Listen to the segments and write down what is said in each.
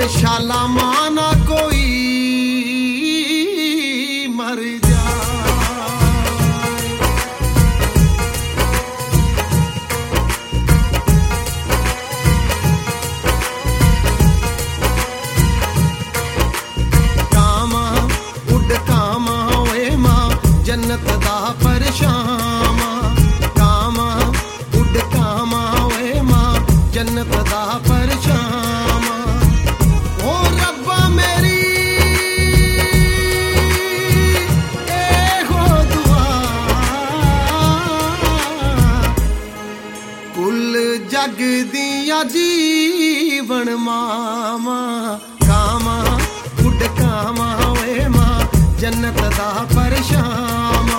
शाला माना कोई मर जन्नत दा परछावां कावां उड कावां ओए मां जन्नत दा परछावां ओ रब्बा मेरी ए हो दुआ कुल जग दियां जीवन मावां कावां उड कावां ओए मां जन्नत दा परछावां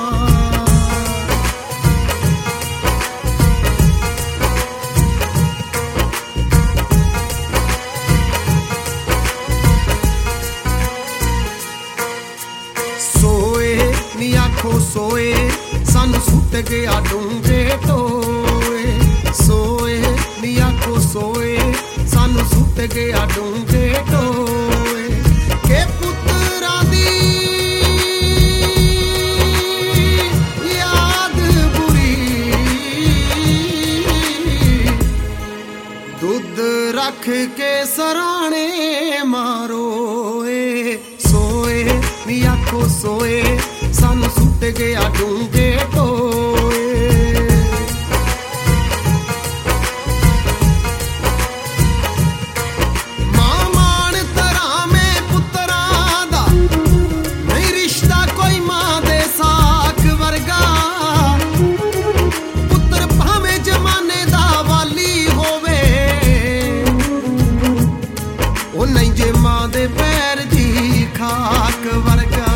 सोए नी आखो सोए सानू सुट गया डूंगे टोए सोए नी आखो सोए सानू सुट गया डूंगे टोए के पुत्तरां दी रख के सराणे मारोए सोए नी आखो सोए सानू सुट गया डूंगे टोए मां मान तरा में पुत्तरां दा नहीं रिश्ता कोई मां दे साक वर्गा पुत्तर भावें जमाने दा वाली होवे नहीं जे मां दे पैर दी खाक वर्गा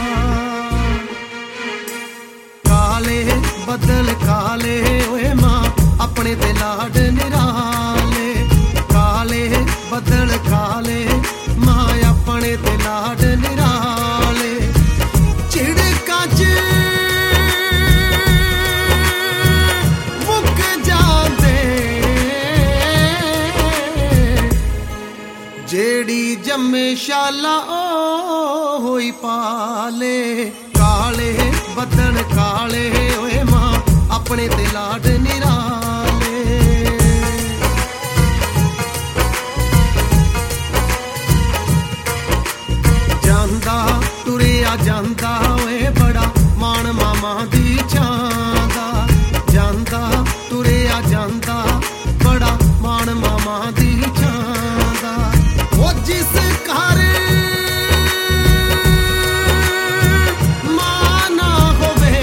काले बदल काले ओए मां अपने ते लाड निराले काले बदल काले मां अपने ते लाड निराले चिड़का च मुक जांदे जेड़ी जम्मे शाला ओ होई पाले काले बदन काले ओए मां अपने ते लाड निराले जांदा तुरिया जांदा ओए बड़ा मान मामा दी चांदा जांदा तुरिया जांदा बड़ा मान मामा दी चांदा जिस घर माना होवे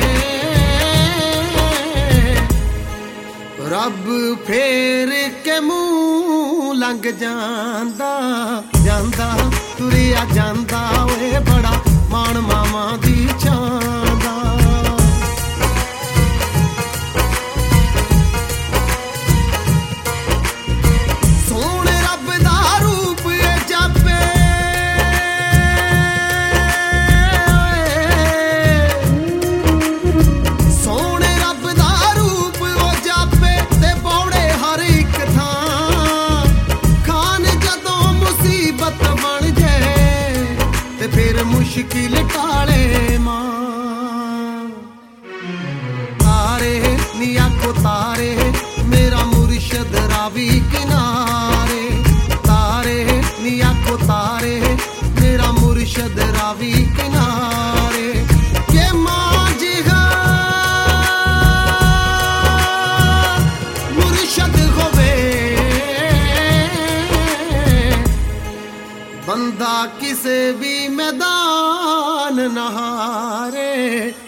रब फेर के मुंह लंघ जांदा जांदा तुरिया जांदा ओए बड़ा मान मामा दी चांदा मुश्किल टाले मां तारे नी आखो तारे मेरा मुर्शद रावी किनारे तारे नी आखो तारे मेरा मुर्शद रावी किनारे के मां जिहा मुर्शद होवे बंदा किसे भी मैदान नहारे